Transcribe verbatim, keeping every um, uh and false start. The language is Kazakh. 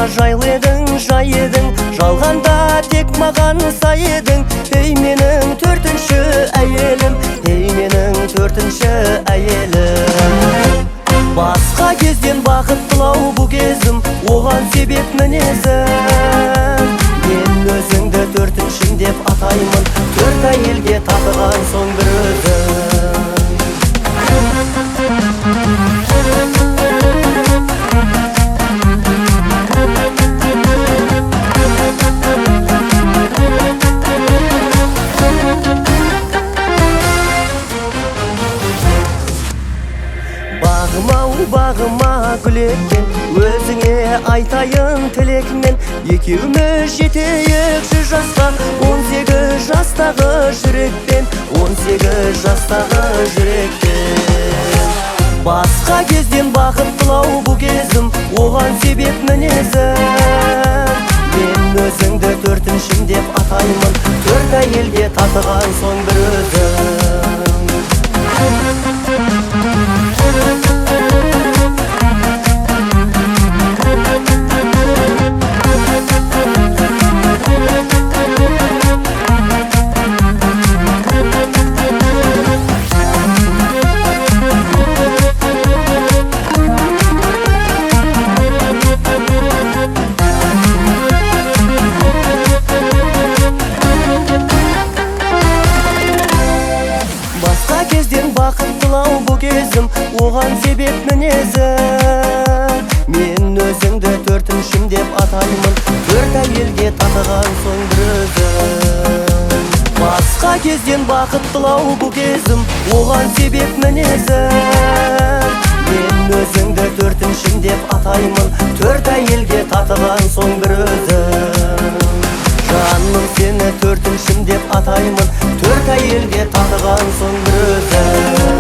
жайлы едің, жай едің, жалғанда тек маған сай едің. Ей менің төртінші әйелім, ей менің төртінші әйелім. Басқа кезден бақыттылау бұл кезім, оған себеп мінезім. Мен өзіңді төртіншім деп атаймын, төрт әйелге татыған соң бір өзім. Бағым-ау, бағыма гүл еккен, өзіңе айтайын тілекмен. Екеуміз жетейік жүз жасқа, он сегіз жастағы жүрекпен, он сегіз жастағы жүрекпен. Басқа кезден бақыттылау бұл кезім, оған себеп мінезім. Мен өзіңді төртіншім деп атаймын, төрт әйелге татыған соң бір өзім. Бақыттылау бұл кезім, оған себеп мінезім. Мен өзіңді төртіншім деп атаймын, төрт әйелге татыған соң бір өзім. Басқа кезден бақыттылау бұл кезім, оған себеп мінезім. Мен өзіңді төртіншім деп атаймын, төрт әйелге татыған соң бір өзім. Жаным сені төртіншім деп атаймын, төрт әйелге татыған соң бір өзім.